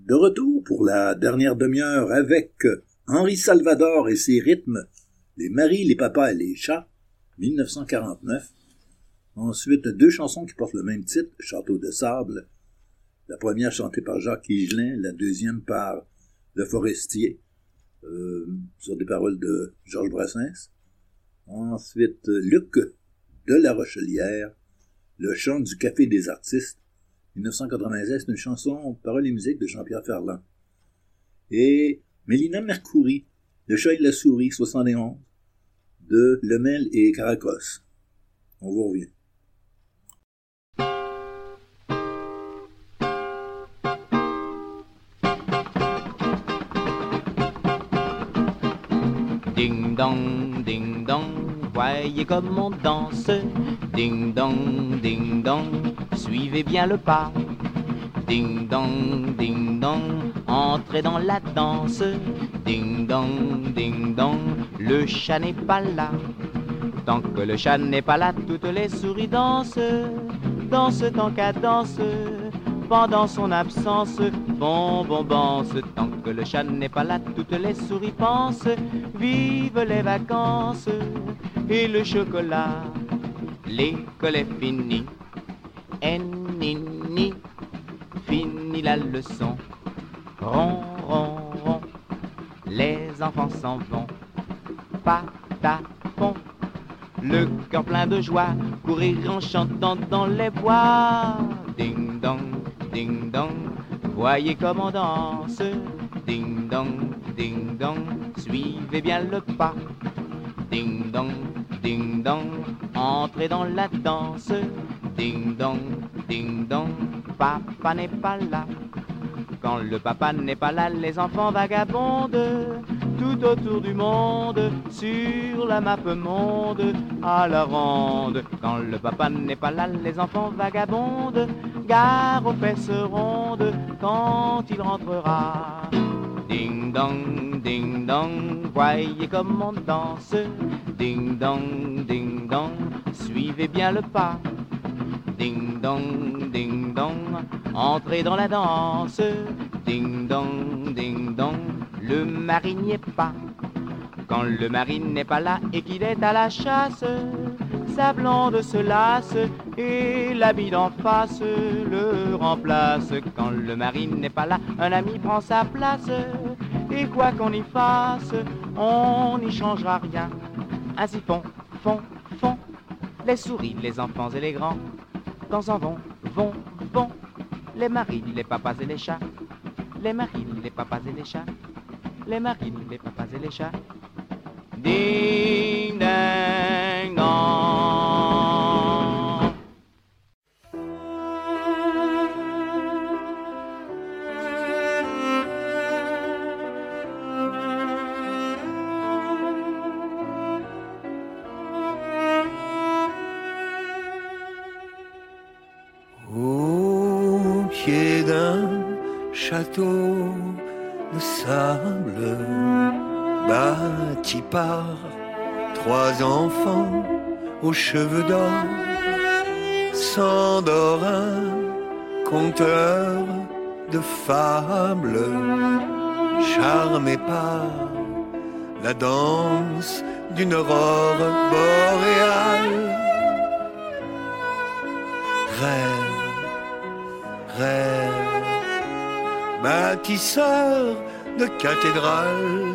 De retour pour la dernière demi-heure avec Henri Salvador et ses rythmes, les maris, les papas et les chats, 1949. Ensuite, deux chansons qui portent le même titre, Château de sable. La première chantée par Jacques Higelin, la deuxième par Le Forestier, sur des paroles de Georges Brassens. Ensuite, Luc de la Rochelière, Le chant du Café des artistes, 1996, c'est une chanson, paroles et musique de Jean-Pierre Ferland. Et Mélina Mercouri, Le chat et la souris, 71, de Lemel et Caracos. On vous revient. Ding dong, voyez comme on danse. Ding dong, suivez bien le pas. Ding dong, entrez dans la danse. Ding dong, le chat n'est pas là. Tant que le chat n'est pas là, toutes les souris dansent. Dansent en cadence. Pendant son absence, bonbonse. Tant que le chat n'est pas là, toutes les souris pensent. Vive les vacances et le chocolat. L'école est finie, nini, fini la leçon. Ron, les enfants s'en vont. Patapon, le cœur plein de joie, courir en chantant dans les bois. Ding dong, voyez comme on danse. Ding dong, suivez bien le pas. Ding dong, entrez dans la danse. Ding dong, papa n'est pas là. Quand le papa n'est pas là, les enfants vagabondent tout autour du monde, sur la map monde, à la ronde. Quand le papa n'est pas là, les enfants vagabondent, gare aux fesses rondes, quand il rentrera. Ding dong, voyez comme on danse. Ding dong, suivez bien le pas. Ding dong, entrez dans la danse. Ding dong, le mari n'y est pas. Quand le mari n'est pas là et qu'il est à la chasse, sa blonde se lasse et l'habit d'en face le remplace. Quand le mari n'est pas là, un ami prend sa place. Et quoi qu'on y fasse, on n'y changera rien. Ainsi font, les souris, les enfants et les grands. Quand s'en vont, les maris, les papas et les chats. Les maris, les papas et les chats. Les maris, les papas et les chats. Ding dang dong. Au pied d'un château de sable bâti par trois enfants aux cheveux d'or s'endort un conteur de fables charmé par la danse d'une aurore boréale. Rêve, bâtisseur de cathédrales.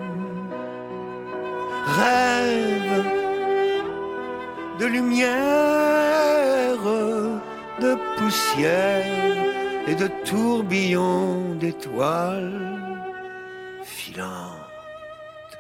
Rêve de lumière, de poussière et de tourbillons d'étoiles filantes.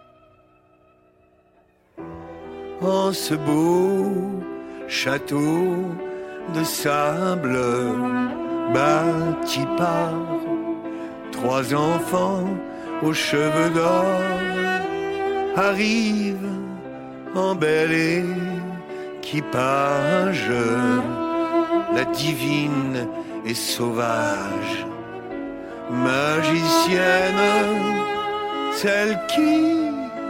En ce beau château de sable bâti par trois enfants aux cheveux d'or arrive en bel équipage la divine et sauvage magicienne, celle qui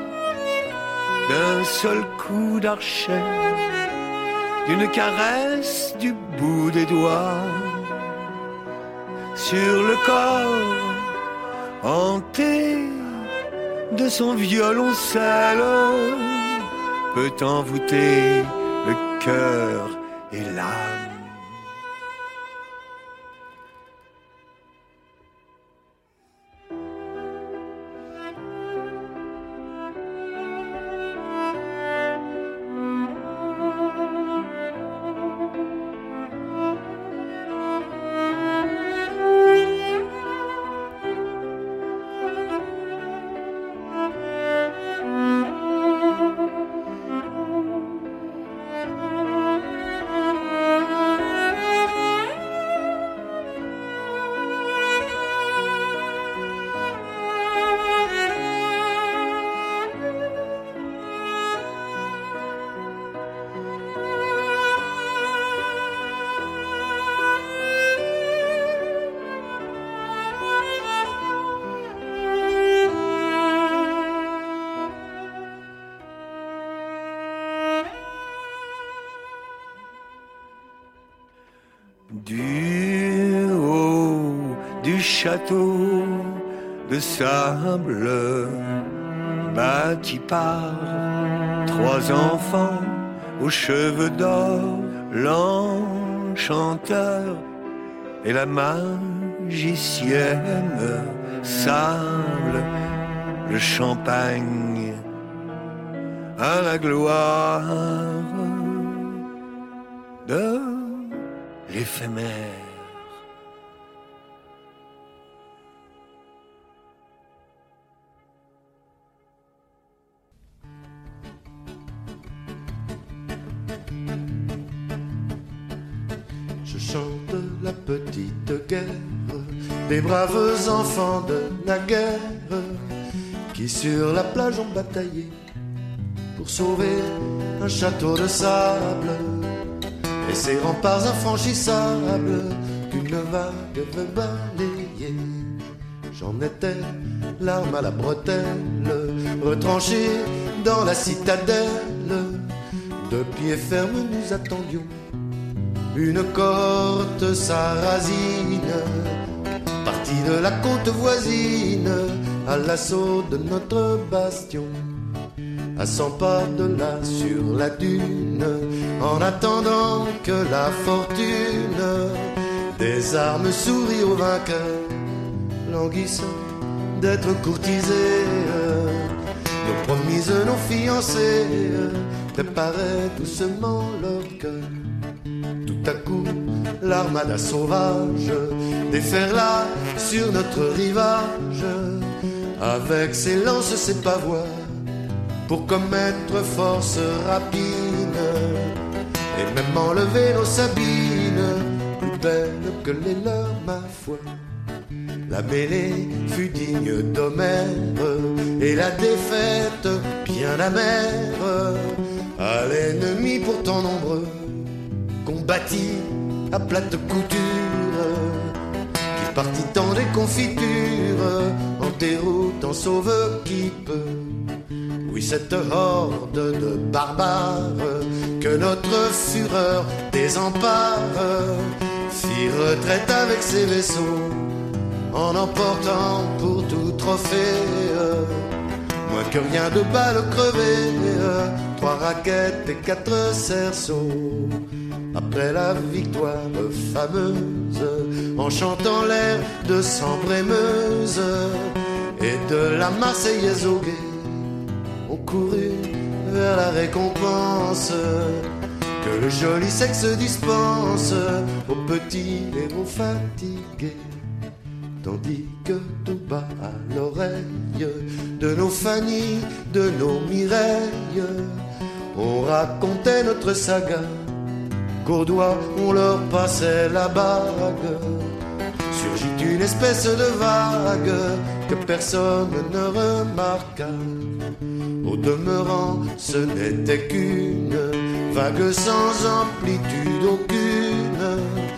d'un seul coup d'archet, d'une caresse du bout des doigts, sur le corps, hanté de son violoncelle, peut envoûter le cœur et l'âme. Du haut du château de sable bâti par trois enfants aux cheveux d'or, l'enchanteur et la magicienne sable le champagne à la gloire de l'éphémère. Je chante la petite guerre des braves enfants de la guerre qui sur la plage ont bataillé pour sauver un château de sable et ses remparts infranchissables qu'une vague veut balayer. J'en étais, l'arme à la bretelle, retranché dans la citadelle. De pied ferme nous attendions une cohorte sarrasine, partie de la côte voisine à l'assaut de notre bastion. À 100 pas de là sur la dune, en attendant que la fortune des armes sourit aux vainqueurs, languissant d'être courtisés. Nos promises, nos fiancés préparaient doucement leur cœur. Tout à coup, l'armada sauvage déferla sur notre rivage avec ses lances, ses pavois, pour commettre force rapine et même enlever nos sabines, plus belles que les leurs, ma foi. La mêlée fut digne d'Homère et la défaite bien amère. À l'ennemi pourtant nombreux, combattit à plate couture, qui partit en déconfiture, en déroute, en sauve qui peut. Oui, cette horde de barbares que notre fureur désempare fit retraite avec ses vaisseaux, en emportant pour tout trophée moins que rien de balles crevées, 3 raquettes et 4 cerceaux. Après la victoire fameuse, en chantant l'air de Sambre-et-Meuse et de la Marseillaise au guet, on courut vers la récompense que le joli sexe dispense aux petits héros fatigués. Tandis que tout bas à l'oreille de nos Fanny, de nos Mireilles, on racontait notre saga, qu'aux doigts on leur passait la bague. Surgit une espèce de vague que personne ne remarqua. Au demeurant, ce n'était qu'une vague sans amplitude aucune.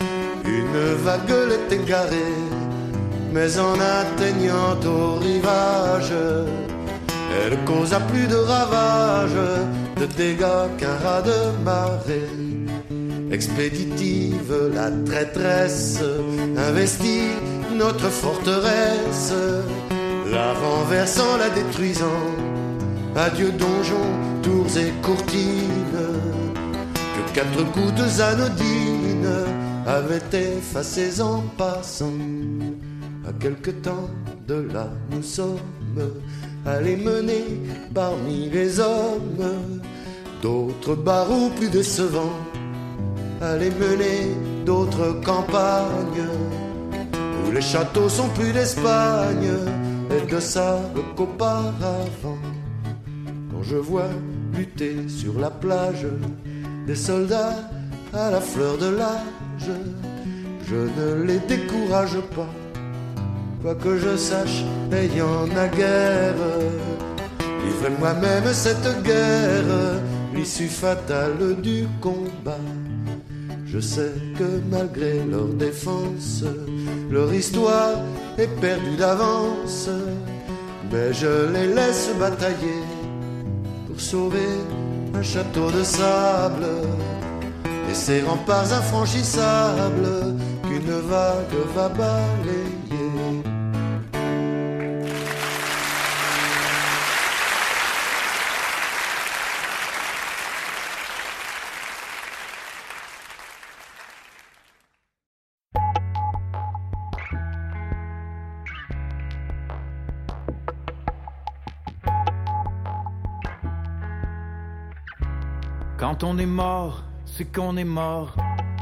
Une vaguelette égarée, mais en atteignant au rivage, elle causa plus de ravages, de dégâts qu'un raz de marée. expéditive, la traîtresse investit notre forteresse, la renversant, la détruisant. Adieu donjons, tours et courtines, que 4 gouttes anodines avaient effacées en passant. À quelque temps de là, nous sommes allés mener parmi les hommes d'autres barreaux plus décevants, allés mener d'autres campagnes où les châteaux sont plus d'Espagne et de sable qu'auparavant. Quand je vois lutter sur la plage des soldats à la fleur de l'âge, je ne les décourage pas, quoi que je sache, ayant naguère livré moi-même cette guerre, l'issue fatale du combat. Je sais que malgré leur défense, leur histoire est perdue d'avance, mais je les laisse batailler pour sauver un château de sable et ses remparts infranchissables qu'une vague va balayer. Quand on est mort, c'est qu'on est mort.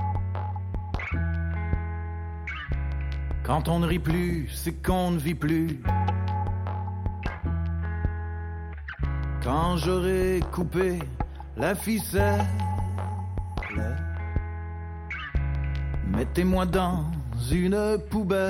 Quand on ne rit plus, c'est qu'on ne vit plus. Quand j'aurai coupé la ficelle, mettez-moi dans une poubelle.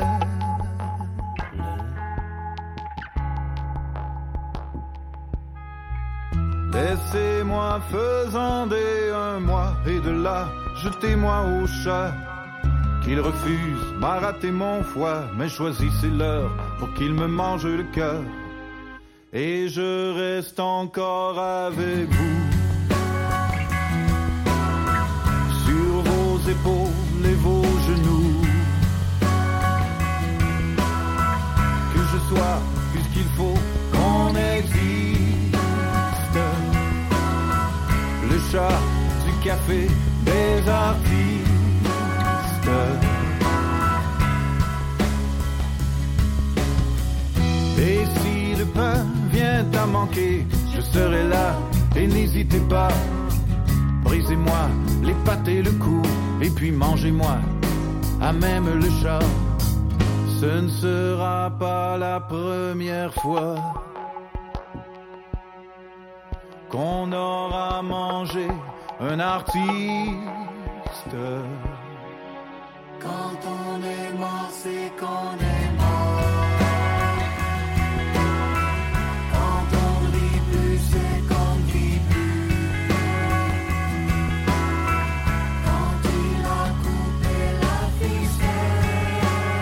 Laissez-moi faisander un mois et de là, jetez-moi au chat. Qu'il refuse, m'a raté mon foie, mais choisissez-leur pour qu'il me mange le cœur. Et je reste encore avec vous. Sur vos épaules et vos genoux. Que je sois puisqu'il faut qu'on existe. Le chat du café des artistes. Et si le pain vient à manquer, je serai là et n'hésitez pas. Brisez-moi les pattes et le cou, et puis mangez-moi à même le chat. Ce ne sera pas la première fois qu'on aura mangé un artiste. Quand on est mort, c'est qu'on est mort. Quand on ne rit plus, c'est qu'on ne vit plus. Quand il a coupé la ficelle,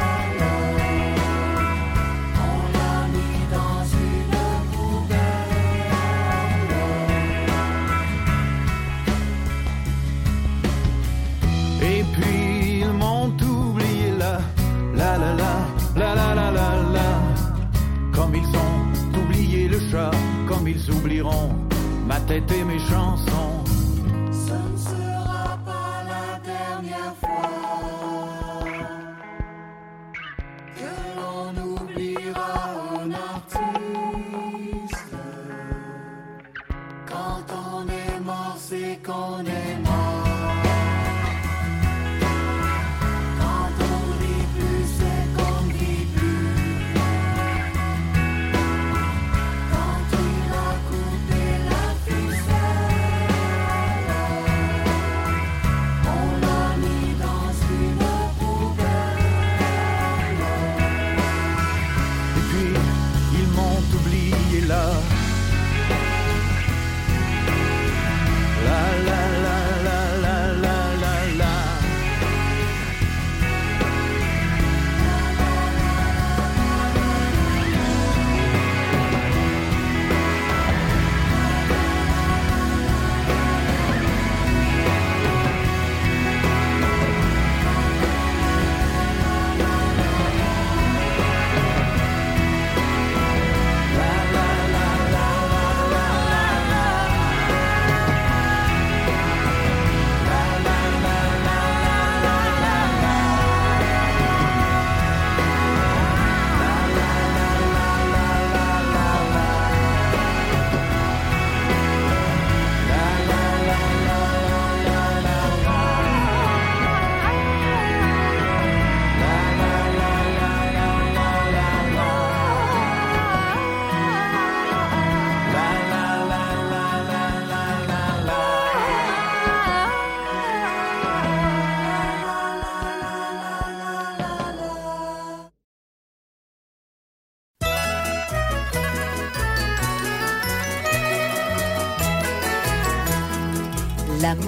on l'a mis dans une poubelle. Et puis ils m'ont oublié là, la la la, la la la la la. Comme ils ont oublié le chat, comme ils oublieront ma tête et mes chansons. Ce ne sera pas la dernière fois que l'on oubliera un artiste. Quand on est mort, c'est qu'on est mort.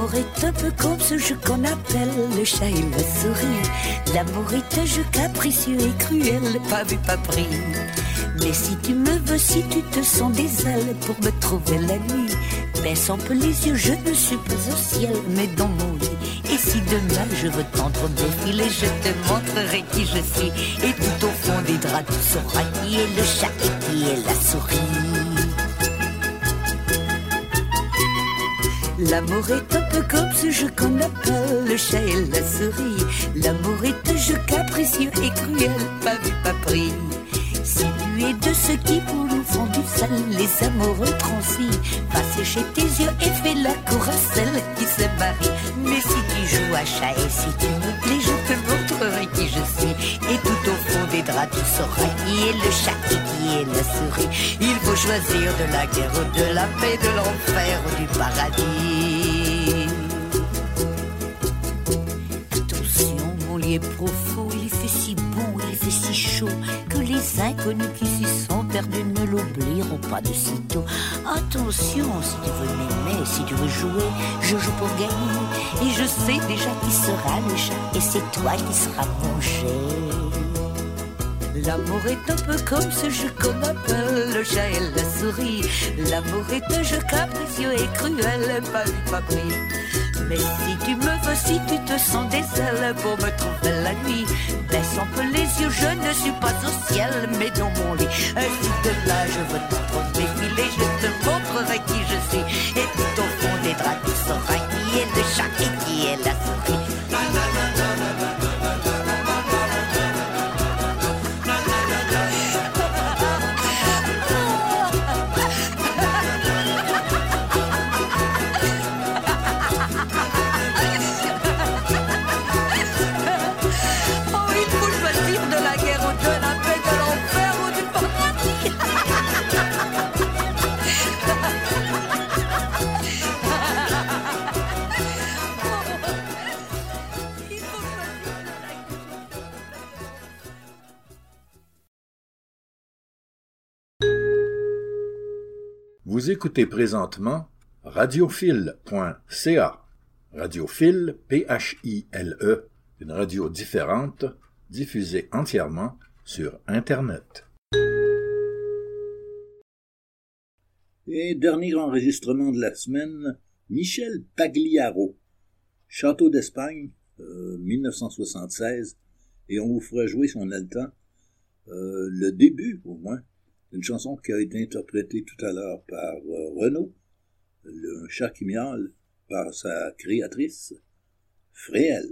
L'amour est un peu comme ce jeu qu'on appelle le chat et la souris. L'amour est un jeu capricieux et cruel, pas vu, pas pris. Mais si tu me veux, si tu te sens des ailes pour me trouver la nuit, baisse un peu les yeux, je ne suis pas au ciel, mais dans mon lit. Et si demain je veux tendre mes filets, je te montrerai qui je suis. Et tout au fond des draps, tu sauras qui est le chat et qui est la souris. L'amour est un peu comme ce jeu qu'on appelle le chat et la souris. L'amour est un jeu capricieux et cruel, pas vu, pas pris. Si tu es de ceux qui pour nous font du sale, les amoureux transis, va sécher tes yeux et fais la cour à celle qui se marie. Mais si tu joues à chat et si tu me plais, je te montrerai qui je suis. Et tout au fond des draps, tu sauras qui est le chat et qui est la souris. Il faut choisir de la guerre ou de la paix, de l'enfer ou du paradis. Attention, mon lit est profond, il fait si bon, il fait si chaud, que les inconnus qui s'y sont perdus ne l'oublieront pas de sitôt. Attention, si tu veux m'aimer, si tu veux jouer, je joue pour gagner. Et je sais déjà qui sera le chat, et c'est toi qui seras mangé. L'amour est un peu comme ce jeu qu'on appelle le chat et la souris. L'amour est un jeu capricieux et cruel, pas vu, pas pris. Mais si tu me veux, si tu te sens des ailes pour me trouver la nuit, baisse un peu les yeux, je ne suis pas au ciel, mais dans mon lit. Et si de là je veux t'entendre défiler, je te montrerai qui je suis. Et tout au fond des draps, tu sauras qui est le chat et qui est la souris. Vous écoutez présentement radiophile.ca. Radiophile, P-H-I-L-E, une radio différente, diffusée entièrement sur Internet. Et dernier enregistrement de la semaine, Michel Pagliaro, Château d'Espagne, 1976, et on vous fera jouer, si on a le temps, le début, au moins, une chanson qui a été interprétée tout à l'heure par Renaud, le chat qui miaule, par sa créatrice, Fréhel.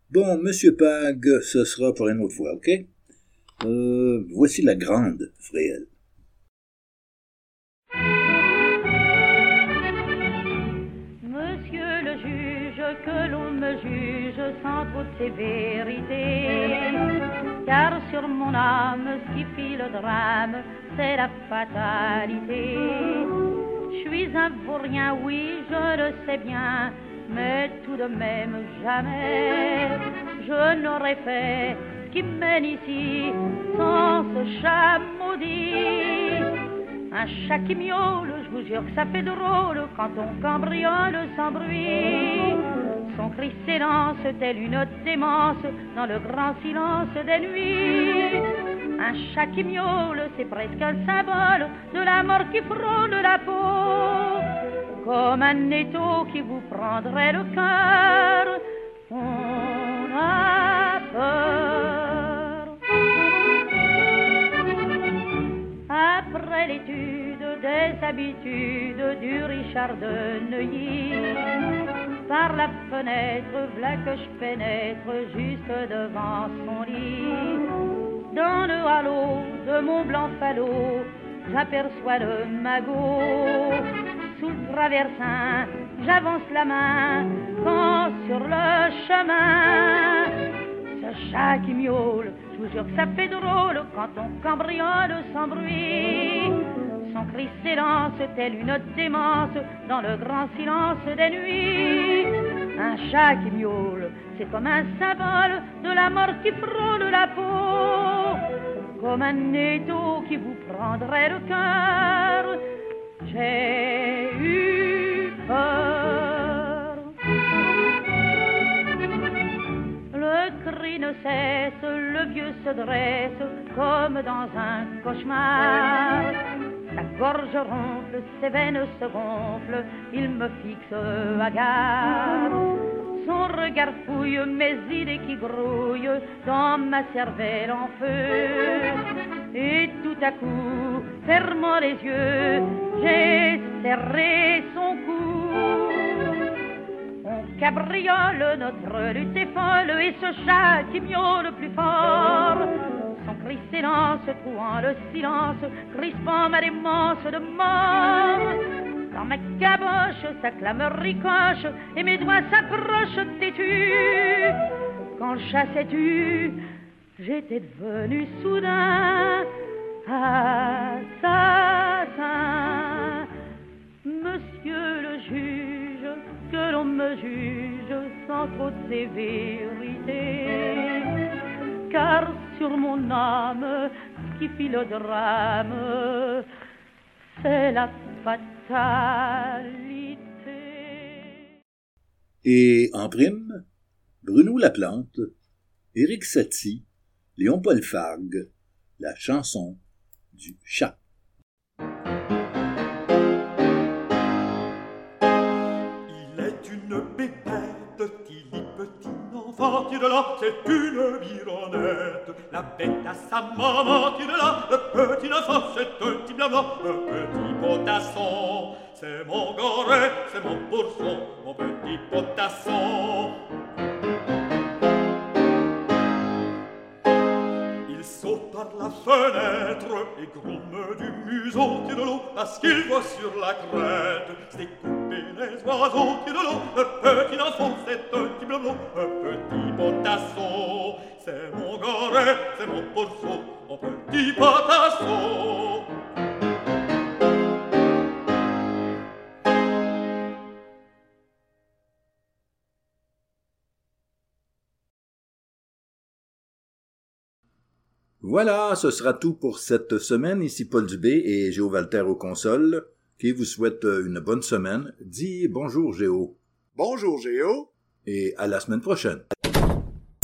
Bon, Monsieur Pag, ce sera pour une autre fois, ok? Voici la grande Fréhel. Monsieur le juge, que l'on me juge sans trop de sévérité, car sur mon âme, ce qui fit le drame, c'est la fatalité. Je suis un vaurien, oui, je le sais bien, mais tout de même jamais je n'aurais fait ce qui mène ici sans ce chat maudit. Un chat qui miaule, je vous jure que ça fait drôle quand on cambriole sans bruit. Son cri s'élance telle une démence dans le grand silence des nuits. Un chat qui miaule, c'est presque un symbole de la mort qui frôle la peau. Comme un étau qui vous prendrait le cœur, on a peur. Après l'étude des habitudes du Richard de Neuilly, par la fenêtre, v'là que je pénètre juste devant son lit. Dans le halo de mon blanc falot, j'aperçois le magot. Sous le traversin, j'avance la main, quand sur le chemin, ce chat qui miaule, je vous jure que ça fait drôle quand on cambriole sans bruit. Son cri s'élance telle une démence dans le grand silence des nuits. Un chat qui miaule, c'est comme un symbole de la mort qui frôle la peau. Comme un étau qui vous prendrait le cœur, j'ai eu peur. Le cri ne cesse, le vieux se dresse comme dans un cauchemar. Sa gorge ronfle, ses veines se gonflent, il me fixe hagard. Son regard fouille mes idées qui grouillent dans ma cervelle en feu. Et tout à coup, fermant les yeux, j'ai serré son cou. On cabriole, notre lutte est folle, et ce chat qui miaule plus fort. Son cri s'élance, trouant le silence, crispant ma démence de mort. Dans ma caboche, sa clameur ricoche, et mes doigts s'accrochent têtus. Quand le chat s'est tu, j'étais devenu soudain assassin. Monsieur le juge, que l'on me juge sans trop de sévérité, car sur mon âme, ce qui fit le drame, c'est la fatalité. Et en prime, Bruno Laplante, Éric Satie, Léon-Paul Fargue, la chanson du chat. Il est une bébête, petit enfant, qui de là, c'est une mironnette. La bête à sa maman, qui de là, le petit enfant, c'est un petit blanc, un petit potasson. C'est mon goret, c'est mon bourson, mon petit potasson. Il saute par la fenêtre et groume du museau qui de l'eau, parce qu'il voit sur la crête s'écouter les oiseaux qui de l'eau. Le petit enfant, c'est un petit blablo, un petit potasson. C'est mon goret, c'est mon bourson, mon petit potasson. Voilà, ce sera tout pour cette semaine. Ici Paul Dubé et Géo Walter aux consoles, qui vous souhaite une bonne semaine. Dis bonjour Géo. Bonjour Géo. Et à la semaine prochaine.